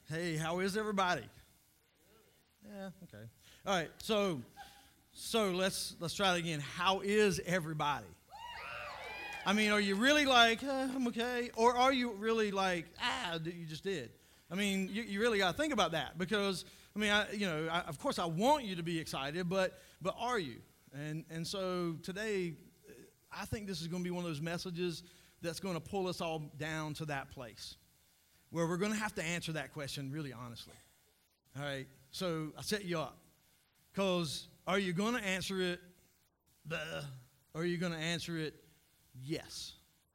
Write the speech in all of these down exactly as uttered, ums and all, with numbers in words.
Hey, how is everybody? Yeah, okay. All right, so so let's let's try it again. How is everybody? I mean, are you really like, eh, I'm okay? Or are you really like, ah, you just did? I mean, you, you really got to think about that because, I mean, I, you know, I, of course I want you to be excited, but but are you? And and so today, I think this is going to be one of those messages that's going to pull us all down to that place where we're going to have to answer that question really honestly. All right, so I set you up because are you going to answer it, Bleh, or are you going to answer it, yes?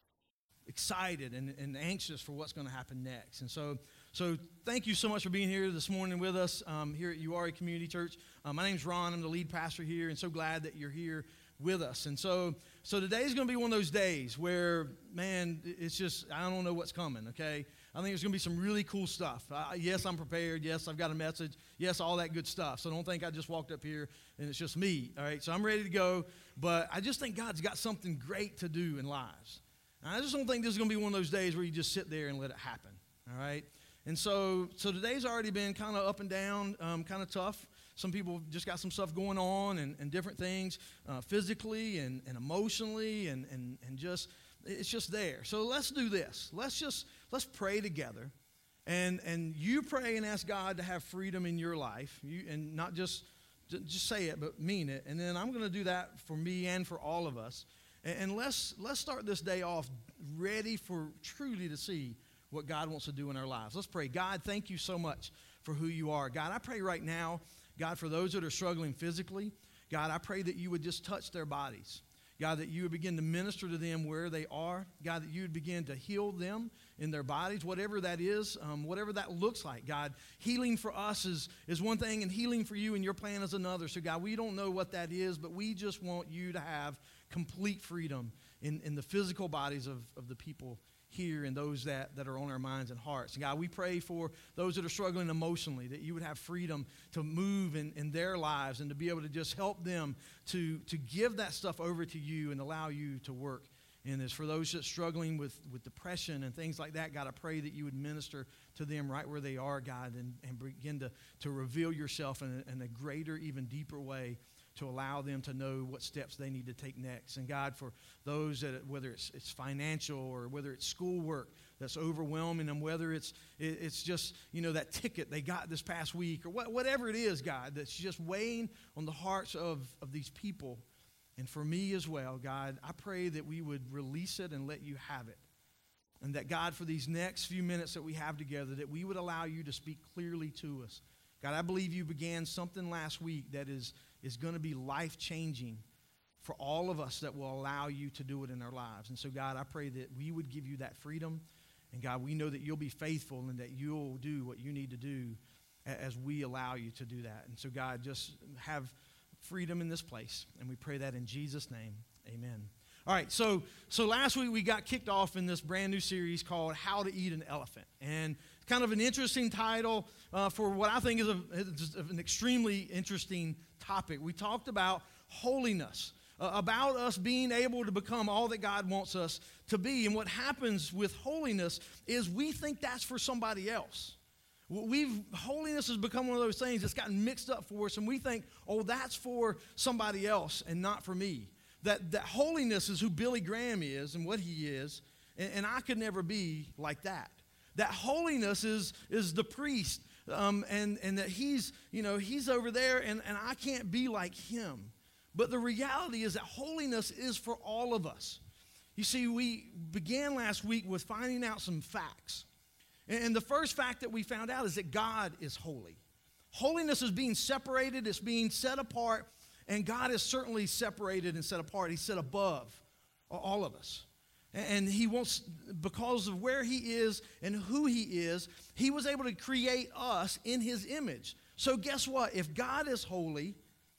Excited and, and anxious for what's going to happen next. And so so thank you so much for being here this morning with us um, here at U R A Community Church. Uh, my name's Ron. I'm the lead pastor here, and so glad that you're here with us. And so so today's going to be one of those days where, man, it's just, I don't know what's coming, okay? I think there's going to be some really cool stuff. Uh, yes, I'm prepared. Yes, I've got a message. Yes, all that good stuff. So don't think I just walked up here and it's just me, all right? So I'm ready to go, but I just think God's got something great to do in lives. And I just don't think this is going to be one of those days where you just sit there and let it happen, all right? And so so today's already been kind of up and down, um, kind of tough. Some people just got some stuff going on and, and different things uh, physically and, and emotionally and, and, and just, it's just there. So let's do this. Let's just, let's pray together. And and you pray and ask God to have freedom in your life. You, and not just, just say it, but mean it. And then I'm going to do that for me and for all of us. And, and let's let's start this day off ready for truly to see what God wants to do in our lives. Let's pray. God, thank you so much for who you are. God, I pray right now, God, for those that are struggling physically, God, I pray that you would just touch their bodies. God, that you would begin to minister to them where they are. God, that you would begin to heal them in their bodies, whatever that is, um, whatever that looks like. God, healing for us is, is one thing, and healing for you and your plan is another. So, God, we don't know what that is, but we just want you to have complete freedom in, in the physical bodies of, of the people here and those that, that are on our minds and hearts. And God, we pray for those that are struggling emotionally, that you would have freedom to move in, in their lives and to be able to just help them to, to give that stuff over to you and allow you to work in this. For those that are struggling with, with depression and things like that, God, I pray that you would minister to them right where they are, God, and, and begin to, to reveal yourself in a, in a greater, even deeper way to allow them to know what steps they need to take next. And God, for those that, whether it's it's financial or whether it's schoolwork that's overwhelming them, whether it's it, it's just, you know, that ticket they got this past week or what, whatever it is, God, that's just weighing on the hearts of, of these people. And for me as well, God, I pray that we would release it and let you have it. And that, God, for these next few minutes that we have together, that we would allow you to speak clearly to us. God, I believe you began something last week that is is going to be life-changing for all of us that will allow you to do it in our lives. And so, God, I pray that we would give you that freedom. And, God, we know that you'll be faithful and that you'll do what you need to do as we allow you to do that. And so, God, just have freedom in this place. And we pray that in Jesus' name. Amen. All right, so so last week we got kicked off in this brand new series called How to Eat an Elephant. And kind of an interesting title uh, for what I think is, a, is an extremely interesting topic. We talked about holiness, uh, about us being able to become all that God wants us to be. And what happens with holiness is we think that's for somebody else. We've holiness has become one of those things that's gotten mixed up for us, and we think, oh, that's for somebody else and not for me. That that holiness is who Billy Graham is and what he is, and, and I could never be like that. That holiness is is the priest, um, and and that he's you know he's over there, and, and I can't be like him. But the reality is that holiness is for all of us. You see, we began last week with finding out some facts, and, and the first fact that we found out is that God is holy. Holiness is being separated; it's being set apart. And God is certainly separated and set apart. He's set above all of us. And he wants, because of where he is and who he is, he was able to create us in his image. So guess what? If God is holy,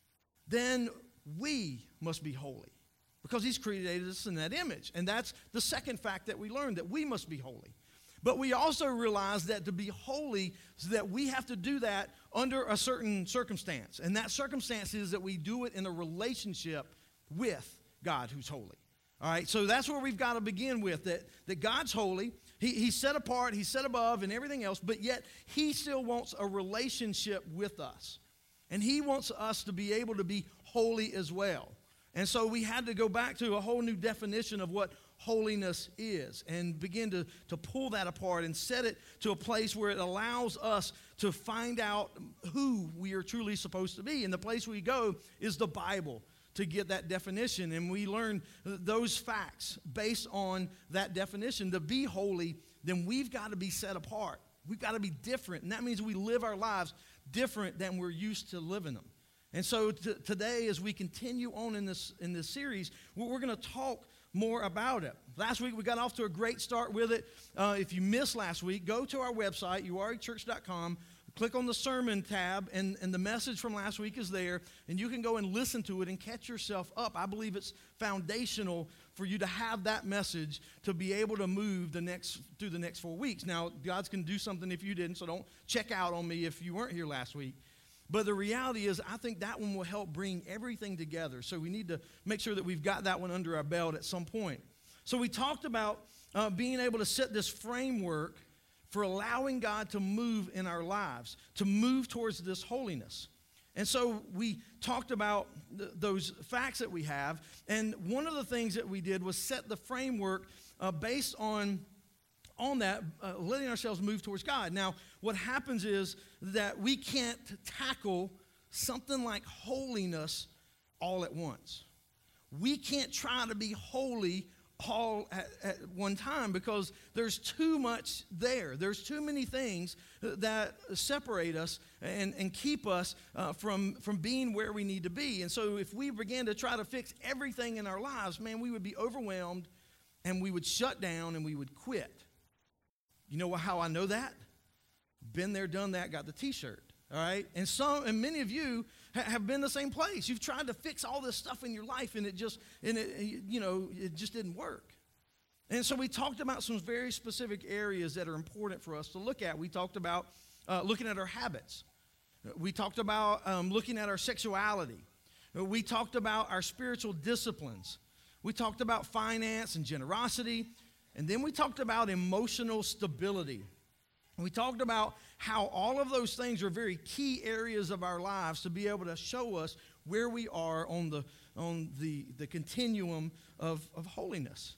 then we must be holy because he's created us in that image. And that's the second fact that we learned, that we must be holy. But we also realize that to be holy is that we have to do that under a certain circumstance. And that circumstance is that we do it in a relationship with God who's holy. All right, so that's where we've got to begin with, that, that God's holy. He, he's set apart, he's set above and everything else, but yet he still wants a relationship with us. And he wants us to be able to be holy as well. And so we had to go back to a whole new definition of what holiness is and begin to, to pull that apart and set it to a place where it allows us to find out who we are truly supposed to be. And the place we go is the Bible to get that definition. And we learn those facts based on that definition. To be holy, then we've got to be set apart. We've got to be different. And that means we live our lives different than we're used to living them. And so t- today, as we continue on in this in this series, we're, we're going to talk more about it. Last week, we got off to a great start with it. Uh, if you missed last week, go to our website, u r a church dot com, click on the sermon tab, and, and the message from last week is there, and you can go and listen to it and catch yourself up. I believe it's foundational for you to have that message to be able to move the next through the next four weeks. Now, God's going to do something if you didn't, so don't check out on me if you weren't here last week. But the reality is, I think that one will help bring everything together. So we need to make sure that we've got that one under our belt at some point. So we talked about uh, being able to set this framework for allowing God to move in our lives, to move towards this holiness. And so we talked about th- those facts that we have. And one of the things that we did was set the framework uh, based on on that, uh, letting ourselves move towards God. Now, what happens is that we can't tackle something like holiness all at once. We can't try to be holy all at, at one time because there's too much there. There's too many things that separate us and, and keep us uh, from, from being where we need to be. And so if we began to try to fix everything in our lives, man, we would be overwhelmed and we would shut down and we would quit. You know how I know that? Been there, done that, got the t-shirt, all right? And some, and many of you ha- have been the same place. You've tried to fix all this stuff in your life, and it just, and it, you know, it just didn't work. And so we talked about some very specific areas that are important for us to look at. We talked about uh, looking at our habits. We talked about um, looking at our sexuality. We talked about our spiritual disciplines. We talked about finance and generosity. And then we talked about emotional stability. We talked about how all of those things are very key areas of our lives to be able to show us where we are on the on the, the continuum of, of holiness.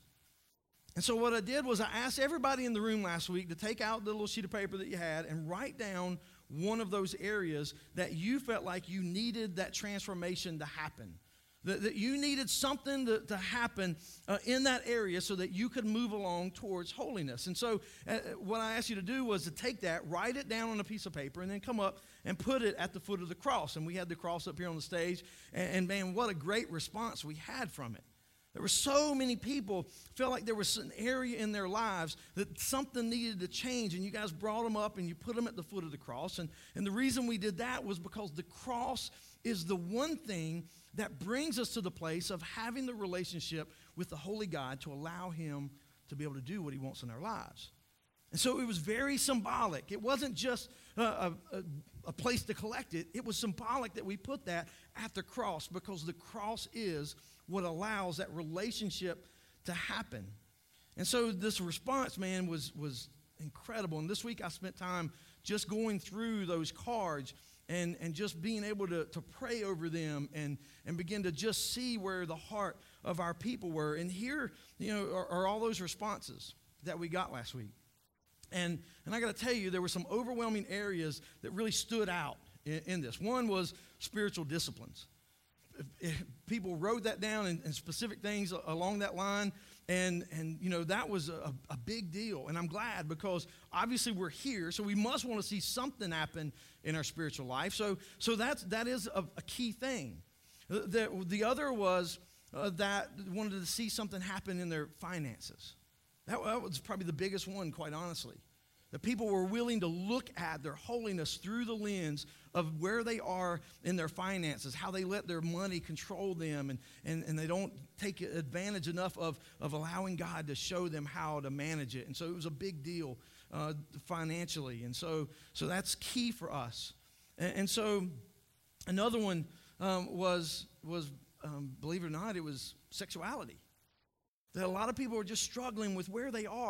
And so what I did was I asked everybody in the room last week to take out the little sheet of paper that you had and write down one of those areas that you felt like you needed that transformation to happen. That, that you needed something to, to happen uh, in that area so that you could move along towards holiness. And so uh, what I asked you to do was to take that, write it down on a piece of paper, and then come up and put it at the foot of the cross. And we had the cross up here on the stage, and, and man, what a great response we had from it. There were so many people felt like there was an area in their lives that something needed to change, and you guys brought them up and you put them at the foot of the cross. And, and the reason we did that was because the cross is the one thing that brings us to the place of having the relationship with the Holy God to allow him to be able to do what he wants in our lives. And so it was very symbolic. It wasn't just a, a, a place to collect it. It was symbolic that we put that at the cross because the cross is what allows that relationship to happen. And so this response, man, was, was incredible. And this week I spent time just going through those cards and, and just being able to, to pray over them and, and begin to just see where the heart of our people were. And here, you know, are, are all those responses that we got last week. And, and I got to tell you, there were some overwhelming areas that really stood out in, in this. One was spiritual disciplines. If, if people wrote that down in, in specific things along that line, and, and you know, that was a, a big deal. And I'm glad because obviously we're here, so we must want to see something happen in our spiritual life. So, so that's, that is a, a key thing. The, the other was uh, that wanted to see something happen in their finances. That, that was probably the biggest one, quite honestly. That people were willing to look at their holiness through the lens of where they are in their finances, how they let their money control them, and, and, and they don't take advantage enough of, of allowing God to show them how to manage it. And so it was a big deal uh, financially. And so, so that's key for us. And, and so another one um, was, was um, believe it or not, it was sexuality. That a lot of people are just struggling with where they are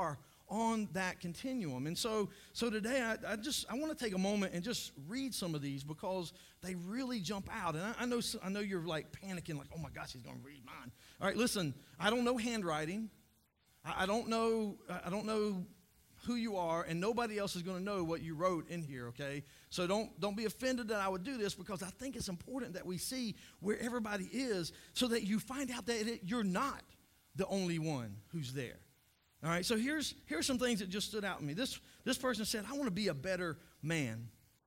on that continuum. And so so today I, I just I want to take a moment and just read some of these because they really jump out. And I, I know I know you're like panicking, like, oh my gosh, he's going to read mine. All right, listen, I don't know handwriting. I, I don't know I don't know who you are, and nobody else is going to know what you wrote in here, okay? So don't don't be offended that I would do this, because I think it's important that we see where everybody is so that you find out that it, you're not the only one who's there. All right, so here's here's some things that just stood out to me. This this person said, I want to be a better man.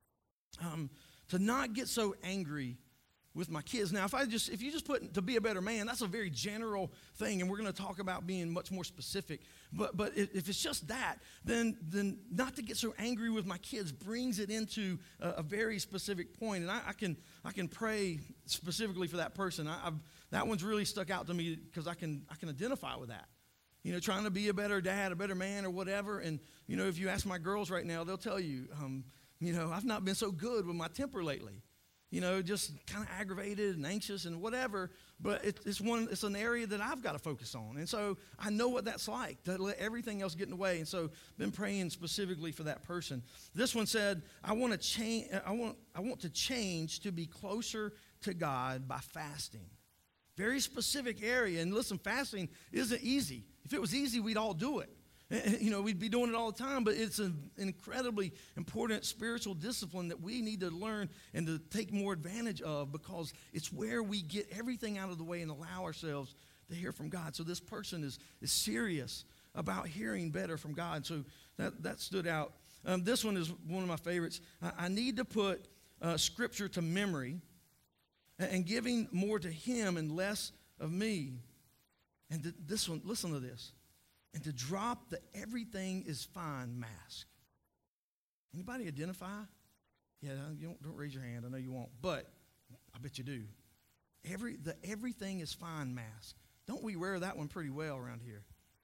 Um, to not get so angry with my kids. Now, if I just if you just put to be a better man, that's a very general thing, and we're going to talk about being much more specific. But but if it's just that, then then not to get so angry with my kids brings it into a, a very specific point. And I, I can I can pray specifically for that person. I, I've, that one's really stuck out to me because I can I can identify with that. You know, trying to be a better dad, a better man, or whatever. And you know, if you ask my girls right now, they'll tell you, um, you know, I've not been so good with my temper lately. You know, just kind of aggravated and anxious and whatever, but it, it's one. It's an area that I've got to focus on, and so I know what that's like, to let everything else get in the way. And so, been praying specifically for that person. This one said, "I want to change. I want. I want to change to be closer to God by fasting." Very specific area. And listen, fasting isn't easy. If it was easy, we'd all do it. You know, we'd be doing it all the time, but it's an incredibly important spiritual discipline that we need to learn and to take more advantage of, because it's where we get everything out of the way and allow ourselves to hear from God. So this person is, is serious about hearing better from God. So that, that stood out. Um, this one is one of my favorites. I, I need to put uh, Scripture to memory and, and giving more to Him and less of me. And th- this one, listen to this. And to drop the everything is fine mask. Anybody identify? Yeah, you don't, don't raise your hand. I know you won't, but I bet you do. Every the everything is fine mask. Don't we wear that one pretty well around here?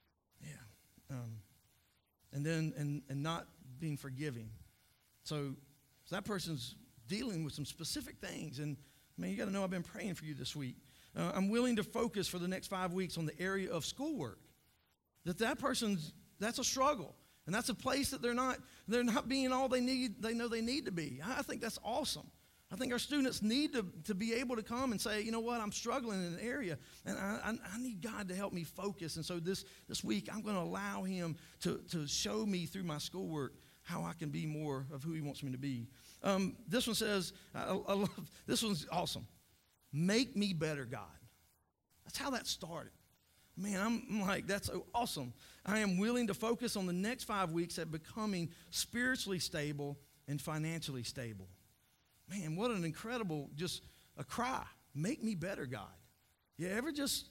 Yeah. Um, and then and and not being forgiving. So, so that person's dealing with some specific things. And man, you got to know I've been praying for you this week. Uh, I'm willing to focus for the next five weeks on the area of schoolwork. That that person's, that's a struggle. And that's a place that they're not, they're not being all they need, they know they need to be. I think that's awesome. I think our students need to, to be able to come and say, you know what, I'm struggling in an area, and I, I, I need God to help me focus. And so this, this week, I'm going to allow Him to, to show me through my schoolwork how I can be more of who He wants me to be. Um, this one says, I, I love, this one's awesome. Make me better, God. That's how that started. Man, I'm like, that's so awesome. I am willing to focus on the next five weeks at becoming spiritually stable and financially stable. Man, what an incredible, just a cry. Make me better, God. You ever just,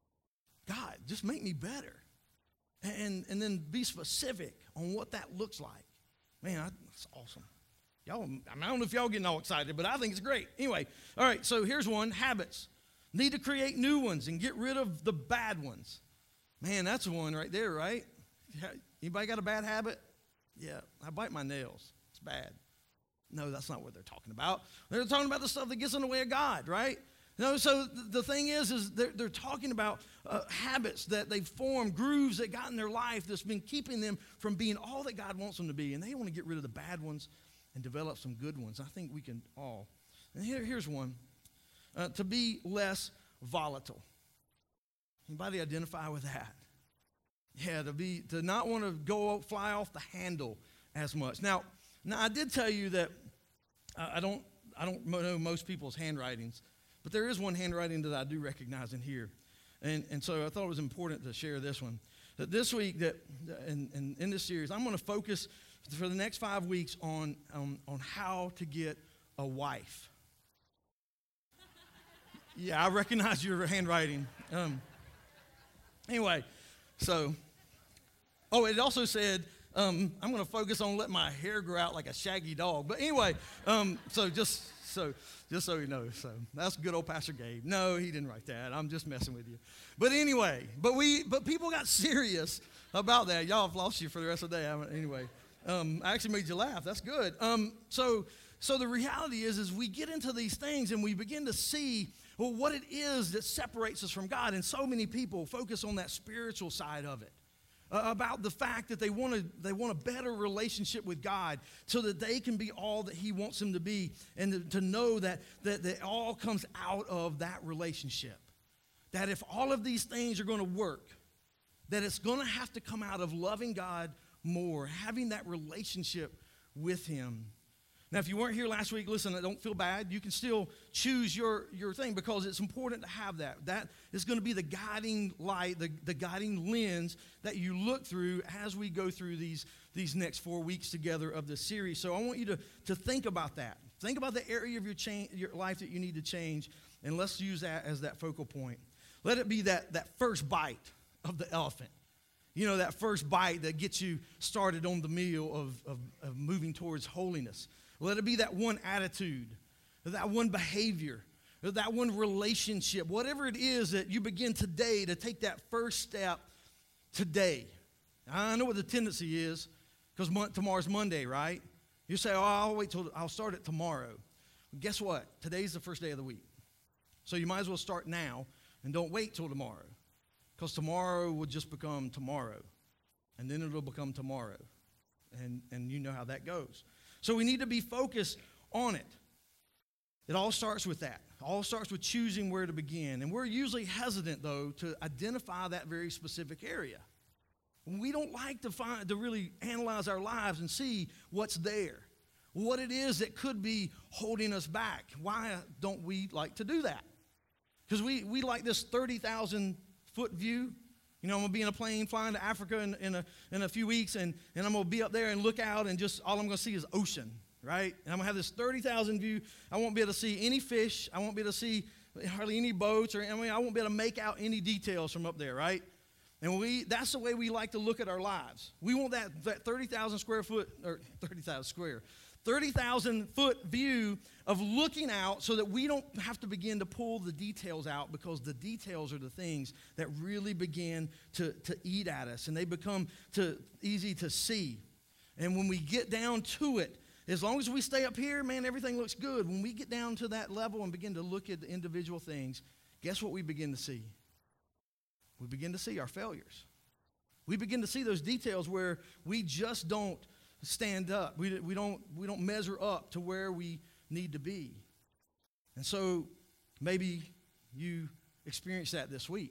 God, just make me better. And, and then be specific on what that looks like. Man, I, that's awesome. Y'all, I, mean, I don't know if y'all getting all excited, but I think it's great. Anyway, all right, so here's one, habits. Need to create new ones and get rid of the bad ones. Man, that's one right there, right? Anybody got a bad habit? Yeah, I bite my nails. It's bad. No, that's not what they're talking about. They're talking about the stuff that gets in the way of God, right? No, so the thing is, is they're, they're talking about uh, habits that they've formed, grooves that got in their life that's been keeping them from being all that God wants them to be. And they want to get rid of the bad ones and develop some good ones. I think we can all. And here, here's one. Uh, to be less volatile. Anybody identify with that? Yeah, to be to not want to go fly off the handle as much. Now, now I did tell you that uh, I don't I don't know most people's handwritings, but there is one handwriting that I do recognize in here, and and so I thought it was important to share this one. That this week that in in, in this series, I'm going to focus for the next five weeks on um, on how to get a wife. Yeah, I recognize your handwriting. Um, anyway, so, oh, it also said, um, I'm going to focus on letting my hair grow out like a shaggy dog. But anyway, um, so just so just so you know, so that's good old Pastor Gabe. No, he didn't write that. I'm just messing with you. But anyway, but we but people got serious about that. Y'all have lost you for the rest of the day. Anyway, um, I actually made you laugh. That's good. Um, so so the reality is, is we get into these things and we begin to see, well, what it is that separates us from God. And so many people focus on that spiritual side of it. uh, about the fact that they want to they want a better relationship with God so that they can be all that he wants them to be, and to, to know that, that, that it all comes out of that relationship. That if all of these things are going to work, that it's going to have to come out of loving God more, having that relationship with him. Now, if you weren't here last week, listen, don't feel bad. You can still choose your, your thing because it's important to have that. That is going to be the guiding light, the, the guiding lens that you look through as we go through these, these next four weeks together of this series. So I want you to, to think about that. Think about the area of your, cha- your life that you need to change, and let's use that as that focal point. Let it be that, that first bite of the elephant. You know, that first bite that gets you started on the meal of, of, of moving towards holiness. Let it be that one attitude, that one behavior, that one relationship, whatever it is that you begin today to take that first step today. I know what the tendency is because mo- tomorrow's Monday, right? You say, oh, I'll wait till, I'll start it tomorrow. Well, guess what? Today's the first day of the week. So you might as well start now and don't wait till tomorrow, because tomorrow will just become tomorrow, and then it'll become tomorrow, and, and you know how that goes. So we need to be focused on it. It all starts with that. It all starts with choosing where to begin. And we're usually hesitant, though, to identify that very specific area. We don't like to find to really analyze our lives and see what's there, what it is that could be holding us back. Why don't we like to do that? Because we, we like this thirty thousand foot view. You know, I'm going to be in a plane flying to Africa in, in, a, in a few weeks, and, and I'm going to be up there and look out, and just all I'm going to see is ocean, right? And I'm going to have this thirty thousand view. I won't be able to see any fish. I won't be able to see hardly any boats, or I mean, I won't be able to make out any details from up there, right? And we that's the way we like to look at our lives. We want that, that thirty thousand square foot, or thirty thousand square, thirty thousand foot view of looking out so that we don't have to begin to pull the details out, because the details are the things that really begin to, to eat at us, and they become to, easy to see. And when we get down to it, as long as we stay up here, man, everything looks good. When we get down to that level and begin to look at the individual things, guess what we begin to see? We begin to see our failures. We begin to see those details where we just don't stand up. We, we don't we don't measure up to where we need to be. And so maybe you experienced that this week.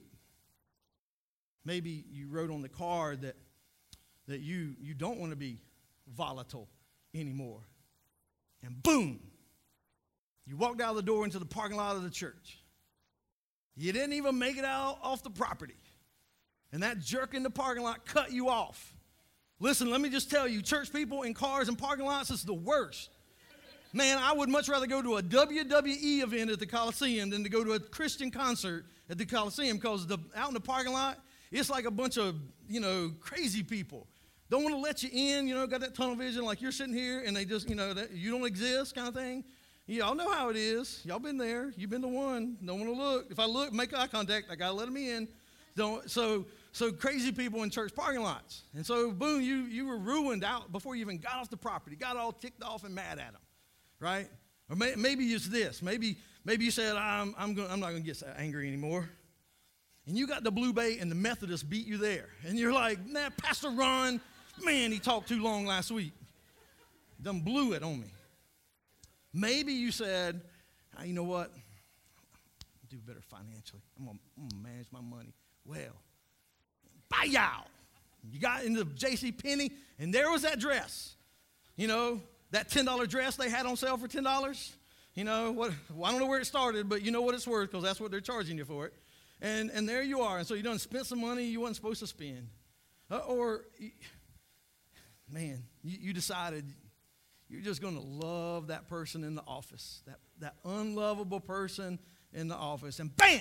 Maybe you wrote on the card that that you you don't want to be volatile anymore. And boom, you walked out of the door into the parking lot of the church. You didn't even make it out off the property. And that jerk in the parking lot cut you off. Listen, let me just tell you, church people in cars and parking lots is the worst. Man, I would much rather go to a W W E event at the Coliseum than to go to a Christian concert at the Coliseum, because the, out in the parking lot, it's like a bunch of, you know, crazy people. Don't want to let you in, you know, got that tunnel vision like you're sitting here and they just, you know, that you don't exist kind of thing. Y'all know how it is. Y'all been there. You've been the one. Don't want to look. If I look, make eye contact, I got to let them in. Don't, so so crazy people in church parking lots. And so, boom, you, you were ruined out before you even got off the property, got all ticked off and mad at them, right? Or may, maybe it's this. Maybe maybe you said, I'm, I'm, gonna, I'm not going to get angry anymore. And you got the Blue Bay and the Methodists beat you there. And you're like, nah, Pastor Ron, man, he talked too long last week. Done blew it on me. Maybe you said, oh, you know what? I'll do better financially. I'm going to manage my money well. Bye-yow. You got into J C Penney, and there was that dress. You know, that ten dollar dress they had on sale for ten dollars. You know, what? Well, I don't know where it started, but you know what it's worth, because that's what they're charging you for it. And and there you are. And so you done spent some money you wasn't supposed to spend. Uh, or, man, you, you decided you're just going to love that person in the office, that, that unlovable person in the office. And bam!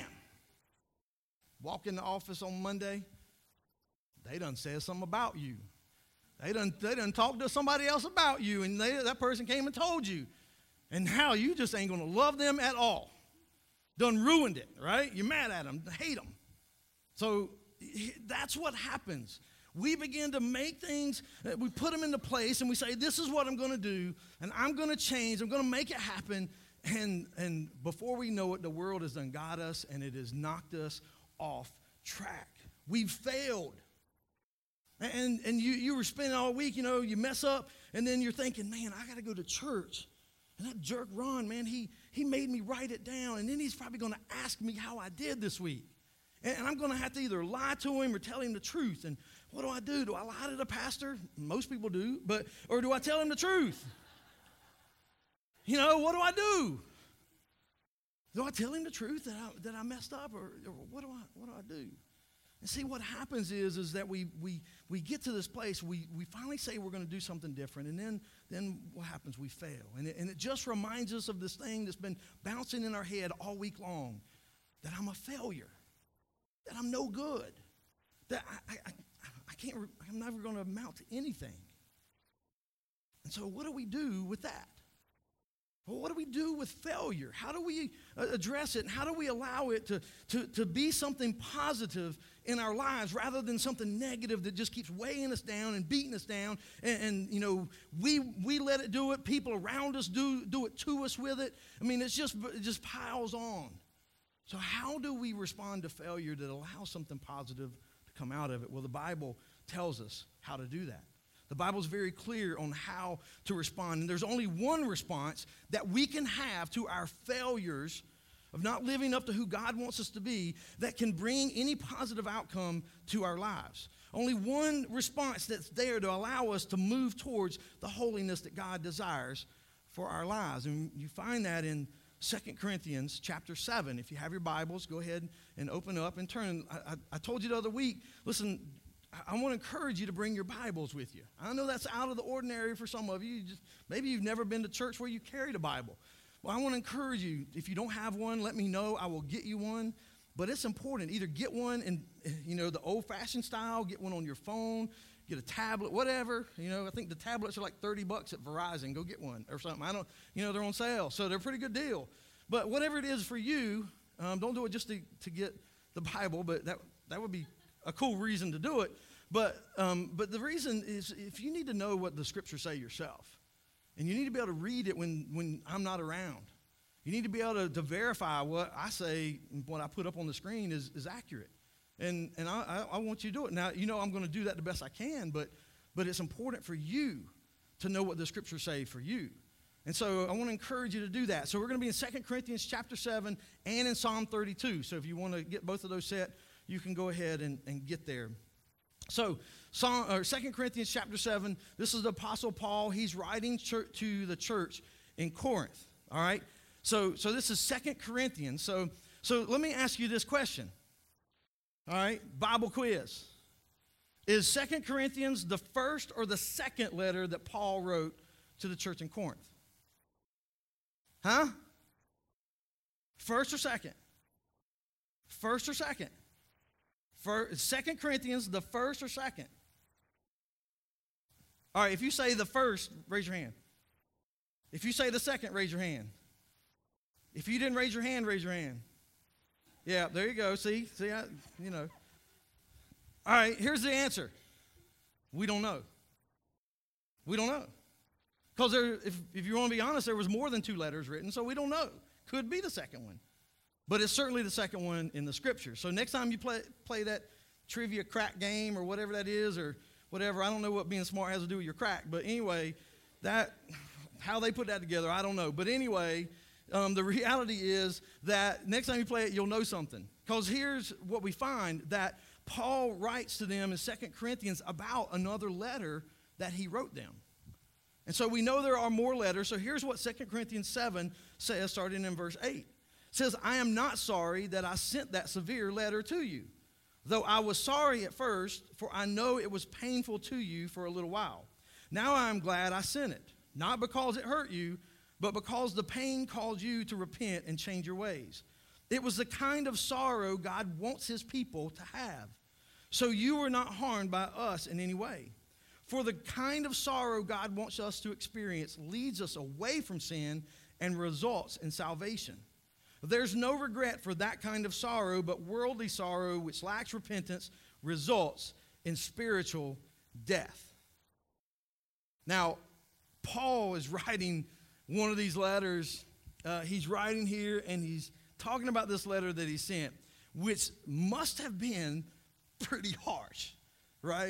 Walk in the office on Monday, they done said something about you. They done, they done talked to somebody else about you, and they, that person came and told you. And now you just ain't going to love them at all. Done ruined it, right? You're mad at them, hate them. So that's what happens. We begin to make things, we put them into place, and we say, this is what I'm going to do, and I'm going to change, I'm going to make it happen. And, and before we know it, the world has done got us, and it has knocked us off track. We've failed. And, and you, you were spending all week, you know, you mess up, and then you're thinking, man, I got to go to church. And that jerk Ron, man, he, he made me write it down, and then he's probably going to ask me how I did this week. And, and I'm going to have to either lie to him or tell him the truth. And what do I do? Do I lie to the pastor? Most people do. But or do I tell him the truth? You know, what do I do? Do I tell him the truth that I, that I messed up, or, or what do I what do I do? And see, what happens is, is that we we we get to this place, we we finally say we're going to do something different, and then then what happens? We fail. And it, and it just reminds us of this thing that's been bouncing in our head all week long, that I'm a failure, that I'm no good, that I, I, I can't, I'm never going to amount to anything. And so what do we do with that? Well, what do we do with failure? How do we address it? And how do we allow it to, to, to be something positive in our lives rather than something negative that just keeps weighing us down and beating us down? And, and you know, we we let it do it. People around us do, do it to us with it. I mean, it's just, it just piles on. So how do we respond to failure that allows something positive to come out of it? Well, the Bible tells us how to do that. The Bible's very clear on how to respond. And there's only one response that we can have to our failures of not living up to who God wants us to be that can bring any positive outcome to our lives. Only one response that's there to allow us to move towards the holiness that God desires for our lives. And you find that in Second Corinthians chapter seven. If you have your Bibles, go ahead and open up and turn. I, I, I told you the other week, listen, I want to encourage you to bring your Bibles with you. I know that's out of the ordinary for some of you. you just, maybe you've never been to church where you carried a Bible. Well, I want to encourage you. If you don't have one, let me know. I will get you one. But it's important. Either get one in, you know, the old-fashioned style, get one on your phone, get a tablet, whatever. You know, I think the tablets are like thirty bucks at Verizon. Go get one or something. I don't, you know, they're on sale, so they're a pretty good deal. But whatever it is for you, um, don't do it just to, to get the Bible, but that that would be a cool reason to do it. But um, but the reason is if you need to know what the scriptures say yourself, and you need to be able to read it when, when I'm not around. You need to be able to, to verify what I say and what I put up on the screen is, is accurate. And and I, I, I want you to do it. Now, you know I'm going to do that the best I can, but but it's important for you to know what the scriptures say for you. And so I want to encourage you to do that. So we're going to be in Second Corinthians chapter seven and in Psalm thirty-two. So if you want to get both of those set, you can go ahead and, and get there. So, Psalm, or Second Corinthians chapter seven, this is the Apostle Paul. He's writing church, to the church in Corinth, all right? So, so this is Second Corinthians. So, so let me ask you this question, all right? Bible quiz. Is Second Corinthians the first or the second letter that Paul wrote to the church in Corinth? Huh? First or second? First or second? First, Second Corinthians, the first or second? All right, if you say the first, raise your hand. If you say the second, raise your hand. If you didn't raise your hand, raise your hand. Yeah, there you go. See, see, I, you know. All right, here's the answer. We don't know. We don't know. Because if, if you want to be honest, there was more than two letters written, so we don't know. Could be the second one. But it's certainly the second one in the scripture. So next time you play play that trivia crack game or whatever that is or whatever, I don't know what being smart has to do with your crack. But anyway, that how they put that together, I don't know. But anyway, um, the reality is that next time you play it, you'll know something. Because here's what we find, that Paul writes to them in Second Corinthians about another letter that he wrote them. And so we know there are more letters. So here's what Second Corinthians seven says, starting in verse eight. It says, I am not sorry that I sent that severe letter to you, though I was sorry at first, for I know it was painful to you for a little while. Now I am glad I sent it, not because it hurt you, but because the pain caused you to repent and change your ways. It was the kind of sorrow God wants his people to have, so you were not harmed by us in any way. For the kind of sorrow God wants us to experience leads us away from sin and results in salvation. There's no regret for that kind of sorrow, but worldly sorrow, which lacks repentance, results in spiritual death. Now, Paul is writing one of these letters. Uh, he's writing here, and he's talking about this letter that he sent, which must have been pretty harsh, right?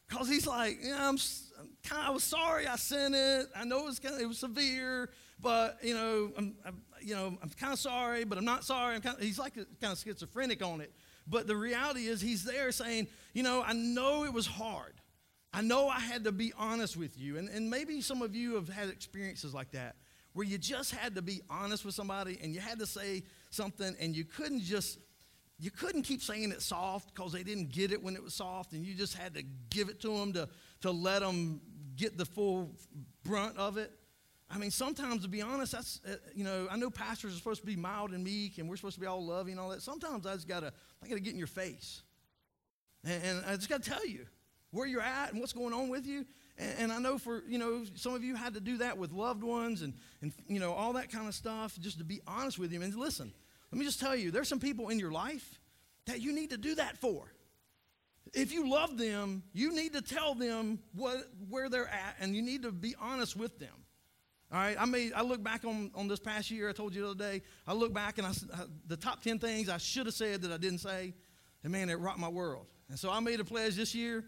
Because he's like, yeah, I'm, I'm kind of, I was sorry I sent it. I know it was kind of, it was severe, but you know, I'm, I'm you know, I'm kind of sorry, but I'm not sorry. I'm kind of, he's like kind of schizophrenic on it. But the reality is, he's there saying, you know, I know it was hard. I know I had to be honest with you, and and maybe some of you have had experiences like that, where you just had to be honest with somebody, and you had to say something, and you couldn't just. You couldn't keep saying it soft because they didn't get it when it was soft, and you just had to give it to them to, to let them get the full brunt of it. I mean, sometimes, to be honest, that's, uh, you know, I know pastors are supposed to be mild and meek, and we're supposed to be all loving and all that. Sometimes I just got to, I got to get in your face. And, and I just got to tell you where you're at and what's going on with you. And, and I know for, you know, some of you had to do that with loved ones and, and, you know, all that kind of stuff, just to be honest with you. And listen, let me just tell you, there's some people in your life that you need to do that for. If you love them, you need to tell them what, where they're at, and you need to be honest with them. All right, I made. I look back on, on this past year. I told you the other day. I look back and I, I the top ten things I should have said that I didn't say, and man, it rocked my world. And so I made a pledge this year.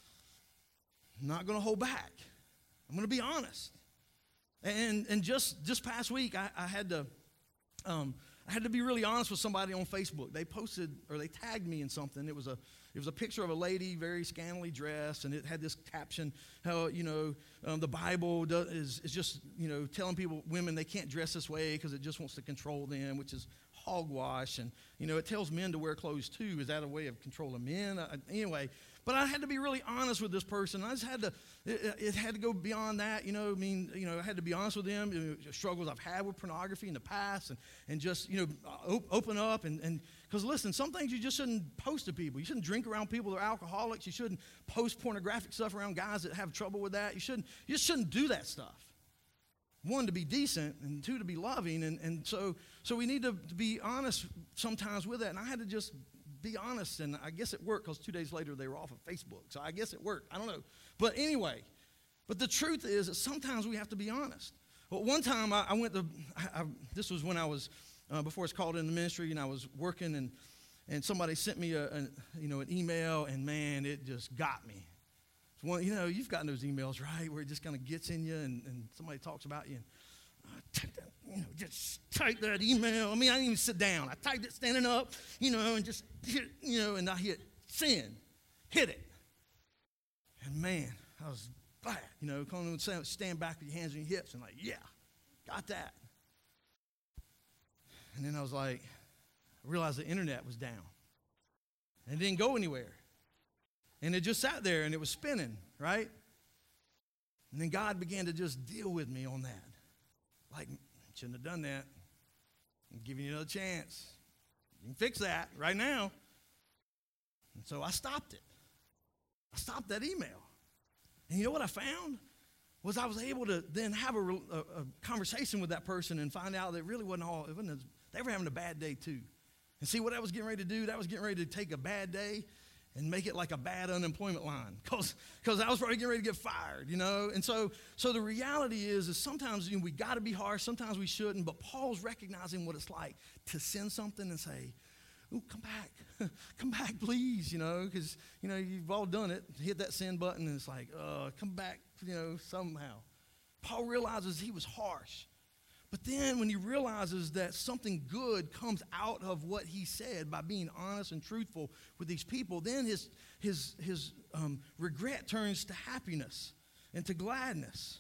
I'm not going to hold back. I'm going to be honest. And and just this past week, I, I had to. Um, I had to be really honest with somebody on Facebook. They posted, or they tagged me in something. It was a, it was a picture of a lady very scantily dressed, and it had this caption, how, you know, um, the Bible does, is, is just, you know, telling people, women, they can't dress this way because it just wants to control them, which is hogwash. And, you know, it tells men to wear clothes too. Is that a way of controlling men? Uh, anyway, but I had to be really honest with this person. I just had to, it, it had to go beyond that, you know, I mean, you know, I had to be honest with them, you know, struggles I've had with pornography in the past, and, and just, you know, op- open up, and, and, because listen, some things you just shouldn't post to people. You shouldn't drink around people that are alcoholics. You shouldn't post pornographic stuff around guys that have trouble with that. You shouldn't, you just shouldn't do that stuff. One, to be decent, and two, to be loving, and, and so, so we need to, to be honest sometimes with that, and I had to just be honest, and I guess it worked because two days later they were off of Facebook. So I guess it worked. I don't know. But anyway, but the truth is that sometimes we have to be honest. Well, one time I, I went to, I, I, this was when I was, uh, before it's called in the ministry, and I was working, and and somebody sent me a, a you know, an email, and man, it just got me. It's one, you know, you've gotten those emails, right, where it just kind of gets in you, and, and somebody talks about you, and I typed that, you know, just type that email. I mean, I didn't even sit down. I typed it standing up, you know, and just hit, you know, and I hit send, hit it. And man, I was bad, you know, come and stand back with your hands on your hips and like, yeah, got that. And then I was like, I realized the internet was down. And it didn't go anywhere. And it just sat there and it was spinning, right? And then God began to just deal with me on that. Like, shouldn't have done that. I'm giving you another chance. You can fix that right now. And so I stopped it. I stopped that email. And you know what I found? Was I was able to then have a, a, a conversation with that person and find out that it really wasn't all, it wasn't as, they were having a bad day too. And see what I was getting ready to do? That was getting ready to take a bad day and make it like a bad unemployment line, because because I was probably getting ready to get fired, you know. And so so the reality is is sometimes, you know, we got to be harsh, sometimes we shouldn't. But Paul's recognizing what it's like to send something and say, "Ooh, come back, come back, please," you know, because you know you've all done it. Hit that send button and it's like, "Uh, come back," you know, somehow. Paul realizes he was harsh. But then when he realizes that something good comes out of what he said by being honest and truthful with these people, then his, his, his um, regret turns to happiness and to gladness.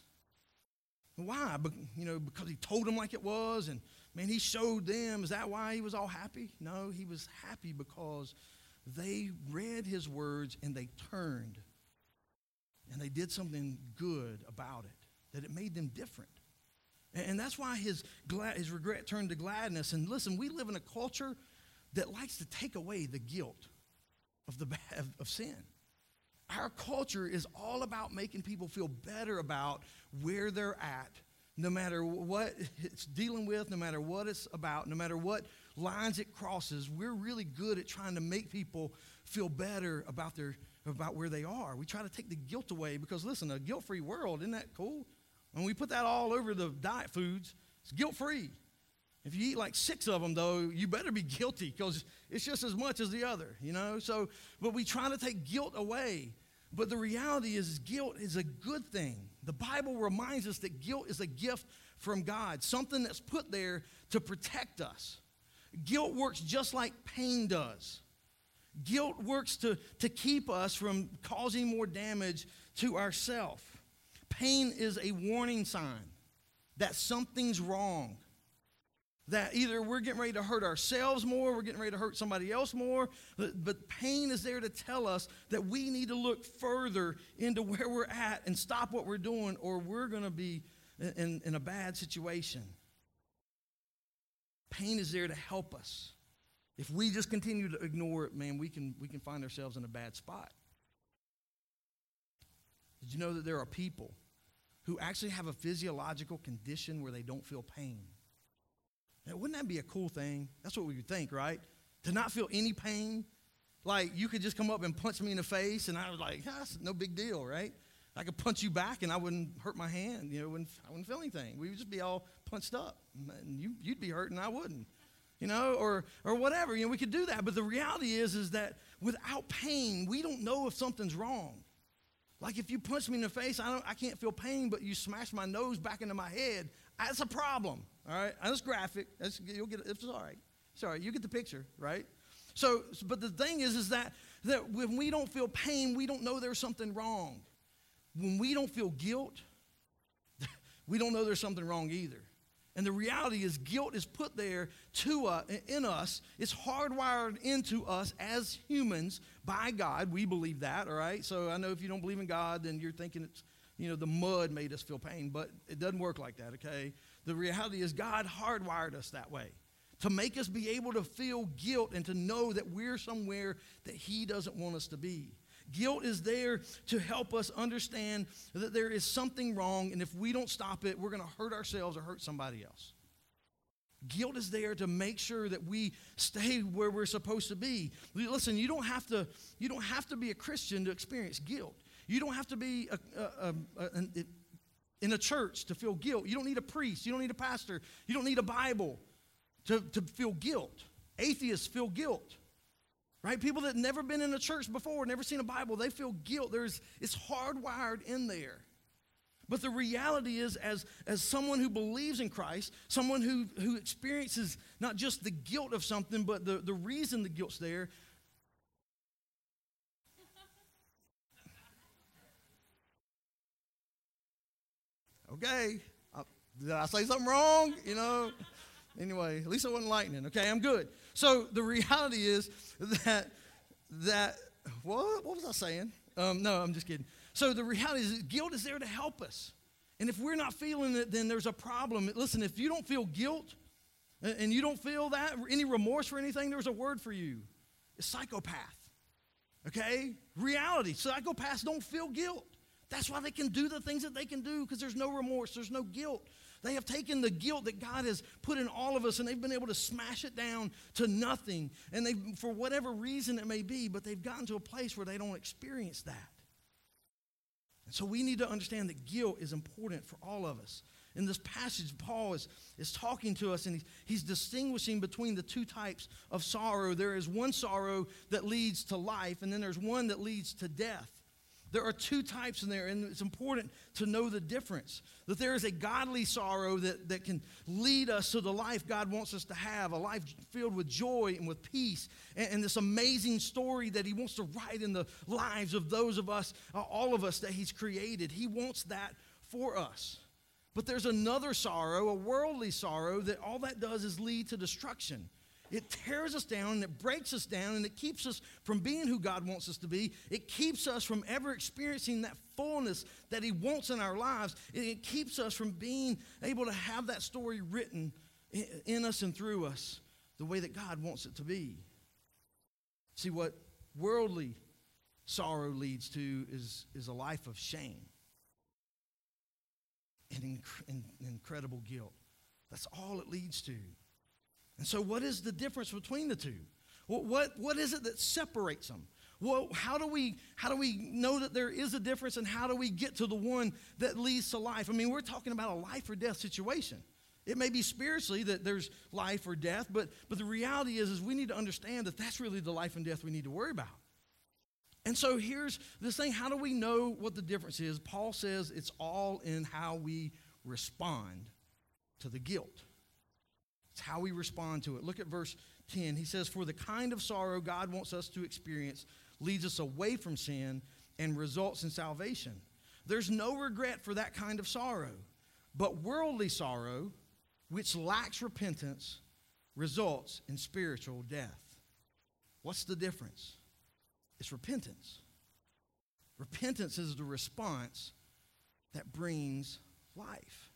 Why? Be- you know, because he told them like it was, and man, he showed them. Is that why he was all happy? No, he was happy because they read his words and they turned and they did something good about it, that it made them different. And that's why his glad, his regret turned to gladness. And listen, we live in a culture that likes to take away the guilt of the of, of sin. Our culture is all about making people feel better about where they're at, no matter what it's dealing with, no matter what it's about, no matter what lines it crosses. We're really good at trying to make people feel better about their about where they are. We try to take the guilt away because, listen, a guilt-free world, isn't that cool? When we put that all over the diet foods, it's guilt-free. If you eat like six of them, though, you better be guilty because it's just as much as the other, you know? So, but we try to take guilt away. But the reality is, is guilt is a good thing. The Bible reminds us that guilt is a gift from God, something that's put there to protect us. Guilt works just like pain does. Guilt works to, to keep us from causing more damage to ourselves. Pain is a warning sign that something's wrong. That either we're getting ready to hurt ourselves more, we're getting ready to hurt somebody else more, but, but pain is there to tell us that we need to look further into where we're at and stop what we're doing, or we're going to be in, in a bad situation. Pain is there to help us. If we just continue to ignore it, man, we can, we can find ourselves in a bad spot. Did you know that there are people who actually have a physiological condition where they don't feel pain? Now, wouldn't that be a cool thing? That's what we would think, right? To not feel any pain. Like, you could just come up and punch me in the face, and I was like, ah, that's no big deal, right? I could punch you back, and I wouldn't hurt my hand. You know, wouldn't, I wouldn't feel anything. We would just be all punched up, and you, you'd be hurt, and I wouldn't. You know, or or whatever. You know, we could do that. But the reality is, is that without pain, we don't know if something's wrong. Like, if you punch me in the face, I don't, I can't feel pain, but you smash my nose back into my head, that's a problem. All right, that's graphic. That's, you'll get it. It's all right. It's all right. You get the picture, right? So, but the thing is, is that that when we don't feel pain, we don't know there's something wrong. When we don't feel guilt, we don't know there's something wrong either. And the reality is, guilt is put there to uh, in us. It's hardwired into us as humans by God. We believe that, all right? So I know if you don't believe in God, then you're thinking it's, you know, the mud made us feel pain. But it doesn't work like that, okay? The reality is, God hardwired us that way to make us be able to feel guilt and to know that we're somewhere that He doesn't want us to be. Guilt is there to help us understand that there is something wrong, and if we don't stop it, we're going to hurt ourselves or hurt somebody else. Guilt is there to make sure that we stay where we're supposed to be. Listen, you don't have to, you don't have to be a Christian to experience guilt. You don't have to be a, a, a, a, in a church to feel guilt. You don't need a priest. You don't need a pastor. You don't need a Bible to, to feel guilt. Atheists feel guilt. Right? People that never been in a church before, never seen a Bible, they feel guilt. There's, it's hardwired in there. But the reality is, as, as someone who believes in Christ, someone who, who experiences not just the guilt of something, but the, the reason the guilt's there. Okay. Uh, did I say something wrong? You know? Anyway, at least it wasn't lightning. Okay, I'm good. So the reality is that, that what, what was I saying? Um, no, I'm just kidding. So the reality is that guilt is there to help us. And if we're not feeling it, then there's a problem. Listen, if you don't feel guilt and you don't feel that, any remorse for anything, there's a word for you. It's psychopath. Okay? Reality. Psychopaths don't feel guilt. That's why they can do the things that they can do, because there's no remorse, there's no guilt. They have taken the guilt that God has put in all of us, and they've been able to smash it down to nothing. And they, for whatever reason it may be, but they've gotten to a place where they don't experience that. And so we need to understand that guilt is important for all of us. In this passage, Paul is, is talking to us, and he's, he's distinguishing between the two types of sorrow. There is one sorrow that leads to life, and then there's one that leads to death. There are two types in there, and it's important to know the difference. That there is a godly sorrow that, that can lead us to the life God wants us to have, a life filled with joy and with peace, and, and this amazing story that He wants to write in the lives of those of us, uh, all of us that He's created. He wants that for us. But there's another sorrow, a worldly sorrow, that all that does is lead to destruction. It tears us down, and it breaks us down, and it keeps us from being who God wants us to be. It keeps us from ever experiencing that fullness that He wants in our lives. It keeps us from being able to have that story written in us and through us the way that God wants it to be. See, what worldly sorrow leads to is, is a life of shame and inc- and incredible guilt. That's all it leads to. And so what is the difference between the two? What, what, what is it that separates them? Well, how do we how do we know that there is a difference, and how do we get to the one that leads to life? I mean, we're talking about a life or death situation. It may be spiritually that there's life or death, but, but the reality is, is we need to understand that that's really the life and death we need to worry about. And so here's this thing. How do we know what the difference is? Paul says it's all in how we respond to the guilt. It's how we respond to it. Look at verse ten. He says, for the kind of sorrow God wants us to experience leads us away from sin and results in salvation. There's no regret for that kind of sorrow. But worldly sorrow, which lacks repentance, results in spiritual death. What's the difference? It's repentance. Repentance is the response that brings life.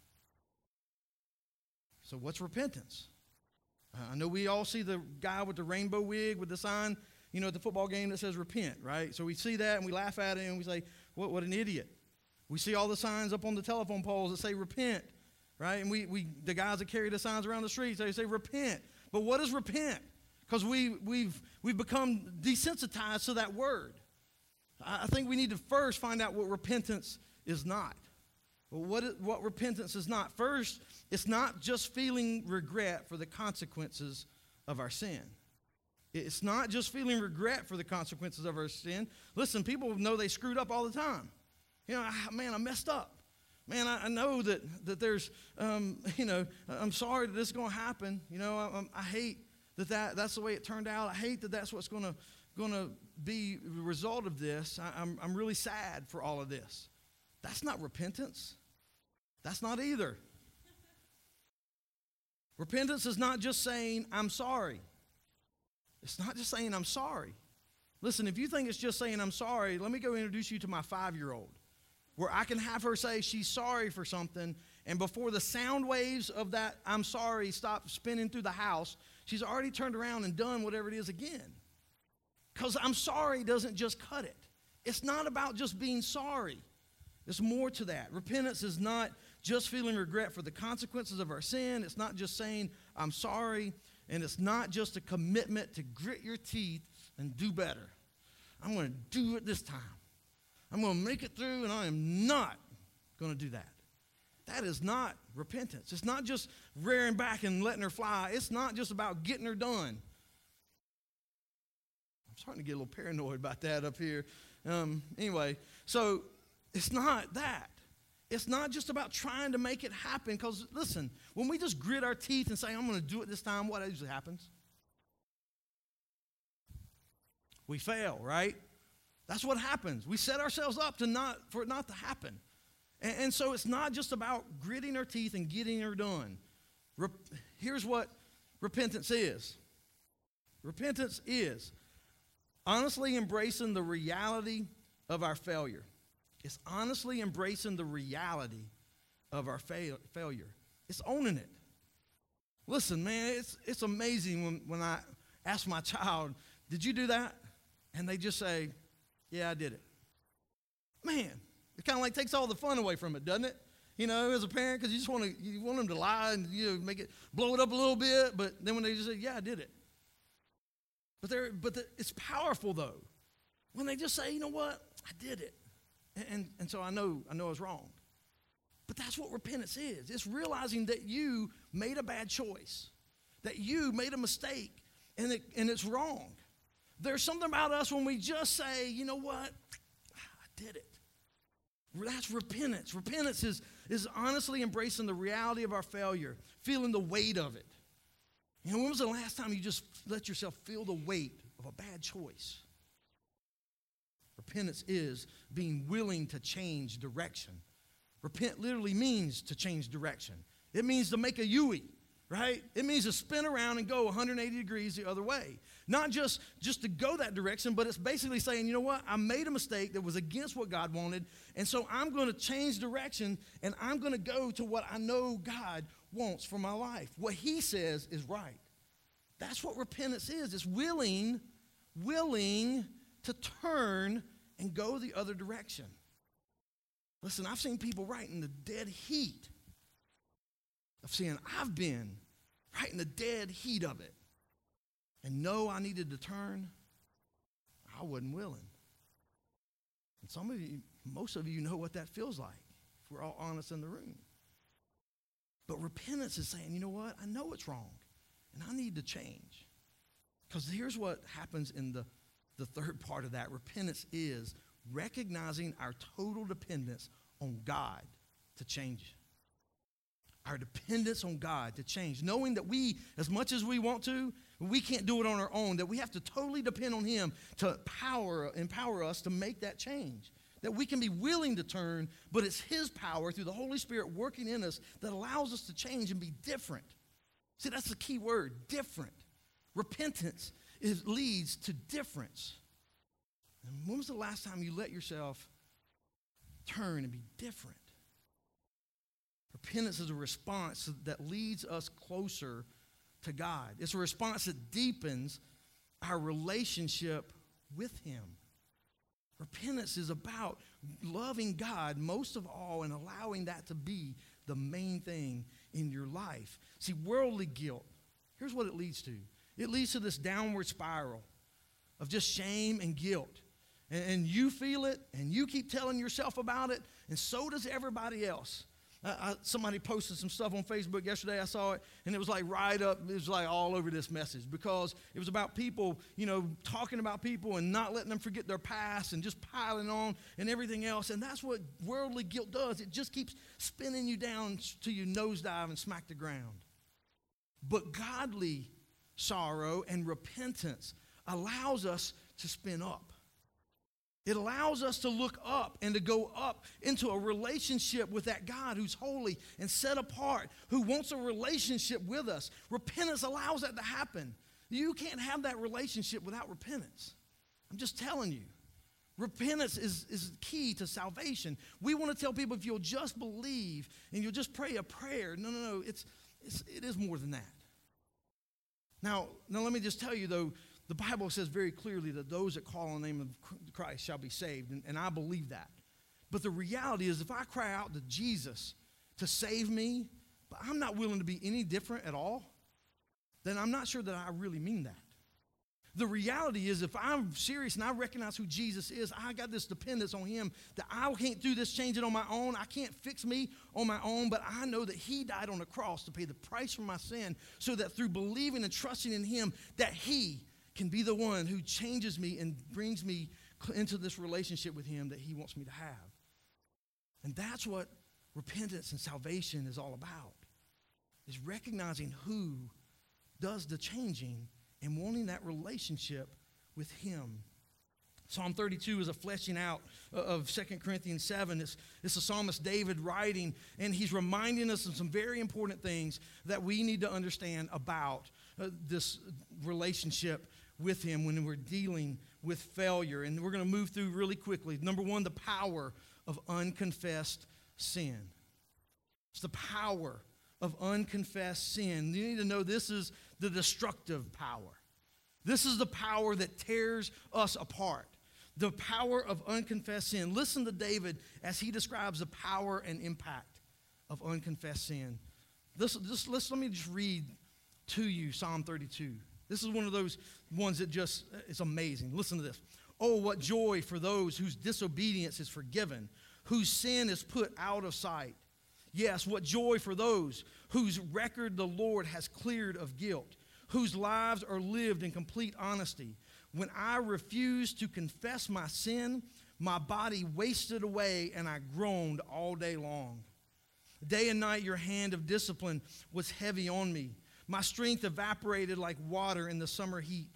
So what's repentance? Uh, I know we all see the guy with the rainbow wig with the sign, you know, at the football game that says repent, right? So we see that and we laugh at it and we say, what, what an idiot. We see all the signs up on the telephone poles that say repent, right? And we, we the guys that carry the signs around the streets, they say repent. But what is repent? Because we, we've, we've become desensitized to that word. I think we need to first find out what repentance is not. Well, what, is, what repentance is not. First, it's not just feeling regret for the consequences of our sin. It's not just feeling regret for the consequences of our sin. Listen, people know they screwed up all the time. You know, I, man, I messed up. Man, I, I know that, that there's, um, you know, I'm sorry that this is going to happen. You know, I, I hate that, that that's the way it turned out. I hate that that's what's going to going to be the result of this. I, I'm, I'm really sad for all of this. That's not repentance. That's not either. Repentance is not just saying, I'm sorry. It's not just saying, I'm sorry. Listen, if you think it's just saying, I'm sorry, let me go introduce you to my five-year-old, where I can have her say she's sorry for something, and before the sound waves of that I'm sorry stop spinning through the house, she's already turned around and done whatever it is again. Because I'm sorry doesn't just cut it. It's not about just being sorry. There's more to that. Repentance is not just feeling regret for the consequences of our sin. It's not just saying, I'm sorry. And it's not just a commitment to grit your teeth and do better. I'm going to do it this time. I'm going to make it through, and I am not going to do that. That is not repentance. It's not just rearing back and letting her fly. It's not just about getting her done. I'm starting to get a little paranoid about that up here. Um, anyway, so it's not that. It's not just about trying to make it happen. Because, listen, when we just grit our teeth and say, I'm going to do it this time, what usually happens? We fail, right? That's what happens. We set ourselves up to not for it not to happen. And, and so it's not just about gritting our teeth and getting her done. Rep- here's what repentance is. Repentance is honestly embracing the reality of our failure. It's honestly embracing the reality of our fail- failure. It's owning it. Listen, man, it's it's amazing when, when I ask my child, did you do that? And they just say, yeah, I did it. Man, it kind of like takes all the fun away from it, doesn't it? You know, as a parent, because you just want to you want them to lie and you know make it blow it up a little bit, but then when they just say, yeah, I did it. But they're but the, it's powerful though when they just say, you know what, I did it. And, and so I know I know I was wrong. But that's what repentance is. It's realizing that you made a bad choice, that you made a mistake, and, it, and it's wrong. There's something about us when we just say, you know what, I did it. That's repentance. Repentance is, is honestly embracing the reality of our failure, feeling the weight of it. You know, when was the last time you just let yourself feel the weight of a bad choice? Repentance is being willing to change direction. Repent literally means to change direction. It means to make a U-E, right? It means to spin around and go one hundred eighty degrees the other way. Not just, just to go that direction, but it's basically saying, you know what? I made a mistake that was against what God wanted, and so I'm going to change direction, and I'm going to go to what I know God wants for my life. What he says is right. That's what repentance is. It's willing, willing to turn and go the other direction. Listen, I've seen people right in the dead heat of saying, I've been right in the dead heat of it. And know I needed to turn. I wasn't willing. And some of you, most of you know what that feels like, if we're all honest in the room. But repentance is saying, you know what? I know it's wrong, and I need to change. Because here's what happens in the the third part of that. Repentance is recognizing our total dependence on God to change. Our dependence on God to change. Knowing that we, as much as we want to, we can't do it on our own, that we have to totally depend on him to power, empower us to make that change. That we can be willing to turn, but it's his power through the Holy Spirit working in us that allows us to change and be different. See, that's the key word, different. Repentance is, leads to difference. And when was the last time you let yourself turn and be different? Repentance is a response that leads us closer to God. It's a response that deepens our relationship with him. Repentance is about loving God most of all and allowing that to be the main thing in your life. See, worldly guilt, here's what it leads to. It leads to this downward spiral of just shame and guilt. And, and you feel it, and you keep telling yourself about it, and so does everybody else. Uh, I, somebody posted some stuff on Facebook yesterday. I saw it, and it was like right up, it was like all over this message because it was about people, you know, talking about people and not letting them forget their past and just piling on and everything else. And that's what worldly guilt does. It just keeps spinning you down till you nosedive and smack the ground. But godly sorrow and repentance allows us to spin up. It allows us to look up and to go up into a relationship with that God who's holy and set apart, who wants a relationship with us. Repentance allows that to happen. You can't have that relationship without repentance. I'm just telling you. Repentance is, is key to salvation. We want to tell people if you'll just believe and you'll just pray a prayer. No, no, no. It's, it's, it is more than that. Now, now, let me just tell you, though, the Bible says very clearly that those that call on the name of Christ shall be saved, and, and I believe that. But the reality is if I cry out to Jesus to save me, but I'm not willing to be any different at all, then I'm not sure that I really mean that. The reality is if I'm serious and I recognize who Jesus is, I got this dependence on him that I can't do this changing on my own. I can't fix me on my own, but I know that he died on the cross to pay the price for my sin so that through believing and trusting in him that he can be the one who changes me and brings me into this relationship with him that he wants me to have. And that's what repentance and salvation is all about, is recognizing who does the changing and wanting that relationship with him. Psalm thirty-two is a fleshing out of Second Corinthians seven. It's, it's the psalmist David writing, and he's reminding us of some very important things that we need to understand about uh, this relationship with him when we're dealing with failure. And we're going to move through really quickly. Number one, the power of unconfessed sin. It's the power of unconfessed sin. You need to know this is the destructive power. This is the power that tears us apart. The power of unconfessed sin. Listen to David as he describes the power and impact of unconfessed sin. This, this, let's, let me just read to you Psalm thirty-two. This is one of those ones that just is amazing. Listen to this. Oh, what joy for those whose disobedience is forgiven, whose sin is put out of sight. Yes, what joy for those whose record the Lord has cleared of guilt, whose lives are lived in complete honesty. When I refused to confess my sin, my body wasted away and I groaned all day long. Day and night your hand of discipline was heavy on me. My strength evaporated like water in the summer heat.